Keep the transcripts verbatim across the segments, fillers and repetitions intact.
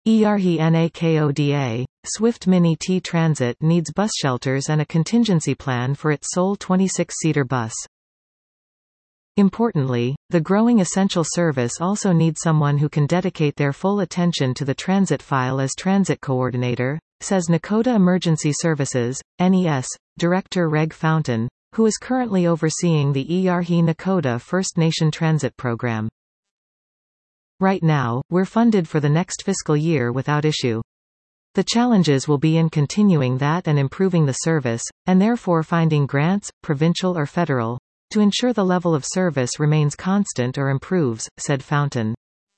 ERHI NAKODA, Swift Mini T Transit needs bus shelters and a contingency plan for its sole twenty-six seater bus. Importantly, the growing essential service also needs someone who can dedicate their full attention to the transit file as transit coordinator, says Nakota Emergency Services, N E S, Director Reg Fountain, who is currently overseeing the ERHI Nakota First Nation Transit Program. Right now, we're funded for the next fiscal year without issue. The challenges will be in continuing that and improving the service, and therefore finding grants, provincial or federal, to ensure the level of service remains constant or improves, said Fountain.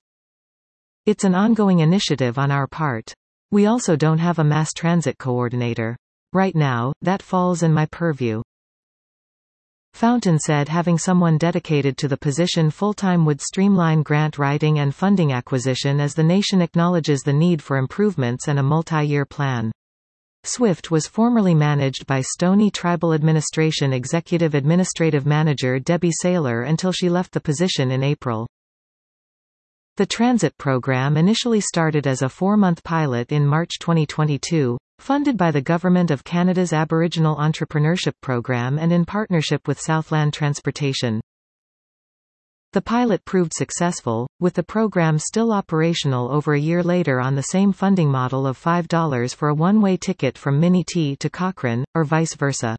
It's an ongoing initiative on our part. We also don't have a mass transit coordinator. Right now, that falls in my purview. Fountain said having someone dedicated to the position full-time would streamline grant writing and funding acquisition as the nation acknowledges the need for improvements and a multi-year plan. Swift was formerly managed by Stoney Tribal Administration Executive Administrative Manager Debbie Saylor until she left the position in April. The transit program initially started as a four-month pilot in March twenty twenty-two, funded by the Government of Canada's Aboriginal Entrepreneurship Program and in partnership with Southland Transportation. The pilot proved successful, with the program still operational over a year later on the same funding model of five dollars for a one-way ticket from Mini-T to Cochrane, or vice versa.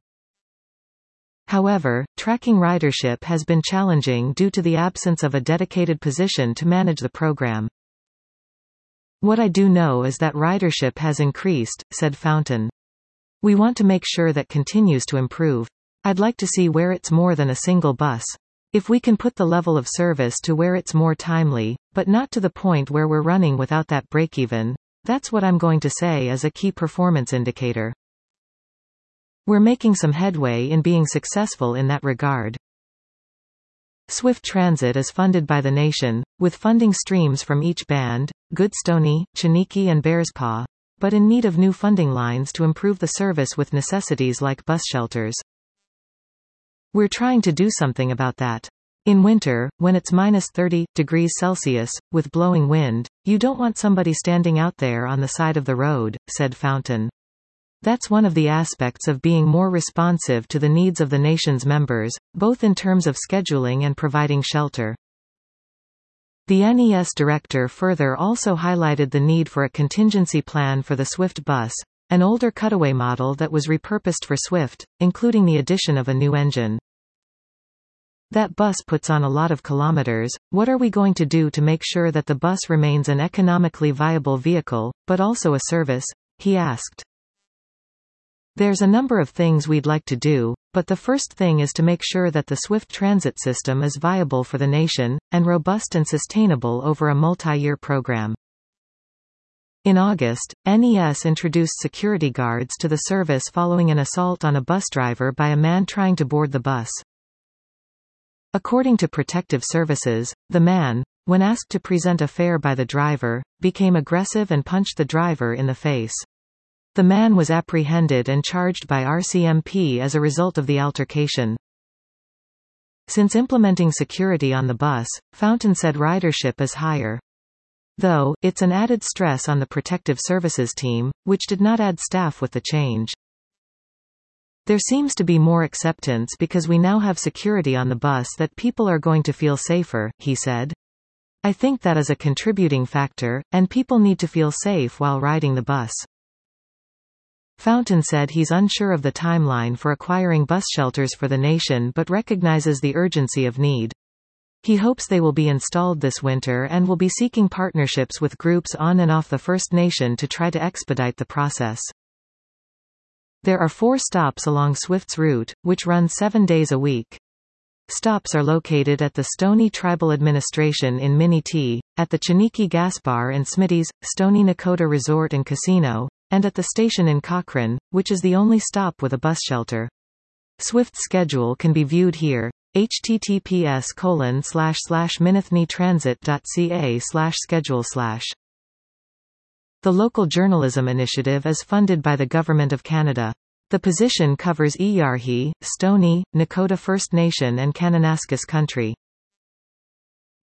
However, tracking ridership has been challenging due to the absence of a dedicated position to manage the program. What I do know is that ridership has increased, said Fountain. We want to make sure that continues to improve. I'd like to see where it's more than a single bus. If we can put the level of service to where it's more timely, but not to the point where we're running without that break-even, that's what I'm going to say is a key performance indicator. We're making some headway in being successful in that regard. Swift Transit is funded by the nation, with funding streams from each band, Goodstoney, Chiniki and Bearspaw, but in need of new funding lines to improve the service with necessities like bus shelters. We're trying to do something about that. In winter, when it's minus thirty degrees Celsius, with blowing wind, you don't want somebody standing out there on the side of the road, said Fountain. That's one of the aspects of being more responsive to the needs of the nation's members, both in terms of scheduling and providing shelter. The N E S director further also highlighted the need for a contingency plan for the Swift bus, an older cutaway model that was repurposed for Swift, including the addition of a new engine. That bus puts on a lot of kilometers. What are we going to do to make sure that the bus remains an economically viable vehicle, but also a service? He asked. There's a number of things we'd like to do, but the first thing is to make sure that the Swift transit system is viable for the nation, and robust and sustainable over a multi-year program. In August, N E S introduced security guards to the service following an assault on a bus driver by a man trying to board the bus. According to Protective Services, the man, when asked to present a fare by the driver, became aggressive and punched the driver in the face. The man was apprehended and charged by R C M P as a result of the altercation. Since implementing security on the bus, Fountain said ridership is higher. Though, it's an added stress on the Protective Services team, which did not add staff with the change. There seems to be more acceptance because we now have security on the bus that people are going to feel safer, he said. I think that is a contributing factor, and people need to feel safe while riding the bus. Fountain said he's unsure of the timeline for acquiring bus shelters for the nation but recognizes the urgency of need. He hopes they will be installed this winter and will be seeking partnerships with groups on and off the First Nation to try to expedite the process. There are four stops along Swift's route, which run seven days a week. Stops are located at the Stoney Tribal Administration in Mini-T, at the Chiniki Gas Bar and Smitty's, Stoney Nakota Resort and Casino, and at the station in Cochrane, which is the only stop with a bus shelter. Swift's schedule can be viewed here, https colon slash slash minithnitransit.ca slash schedule slash. The Local Journalism Initiative is funded by the Government of Canada. The position covers ERHI, Stoney, Nakota First Nation and Kananaskis Country.